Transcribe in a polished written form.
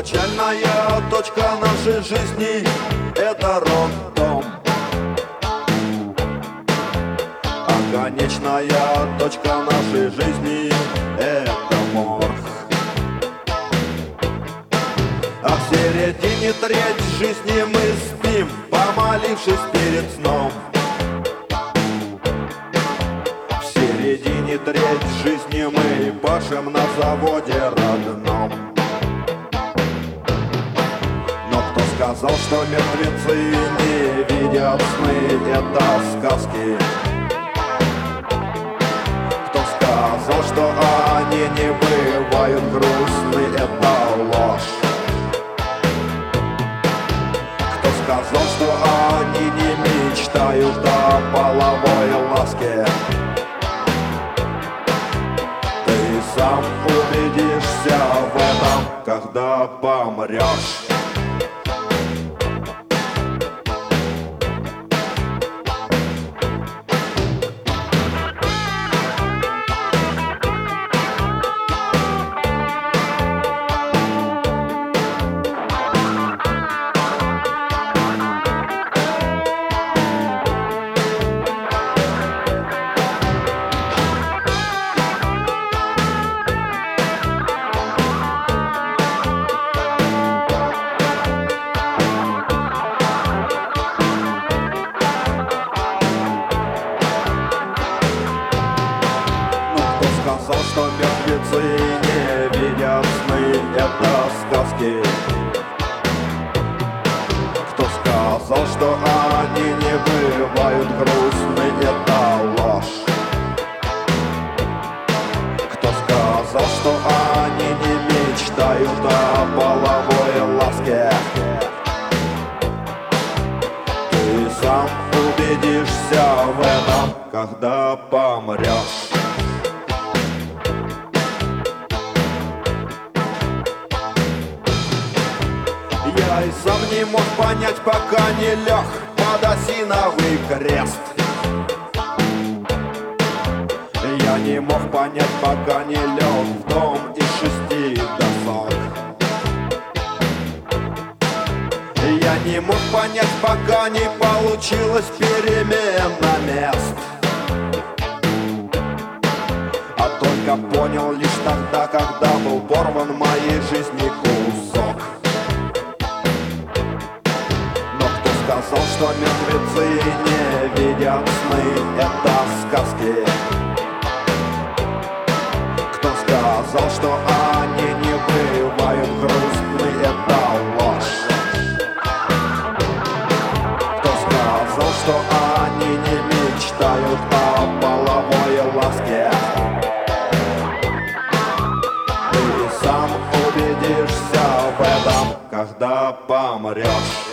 Начальная точка нашей жизни — это роддом, а конечная точка нашей жизни — это морг. А в середине треть жизни мы спим, помолившись перед сном. В середине треть жизни мы пашем на заводе родном. Сказал, что мертвецы не видят сны, это сказки. Кто сказал, что они не бывают грустны, это ложь. Кто сказал, что они не мечтают о половой ласке? Ты сам убедишься в этом, когда помрешь. Сказал, что мертвецы не видят сны, это сказки. Кто сказал, что они не бывают грустны, это ложь. Кто сказал, что они не мечтают о половой ласке? Ты сам убедишься в этом, когда помрешь. Я и сам не мог понять, пока не лег под осиновый крест. Я не мог понять, пока не лег в дом из 6 досок. Я не мог понять, пока не получилась перемена мест. А только понял лишь тогда, когда был порван в моей жизни кусок. Сказал, что мертвецы не видят сны, это сказки. Кто сказал, что они не бывают грустны, это ложь. Кто сказал, что они не мечтают о половой ласке? Ты сам убедишься в этом, когда помрешь.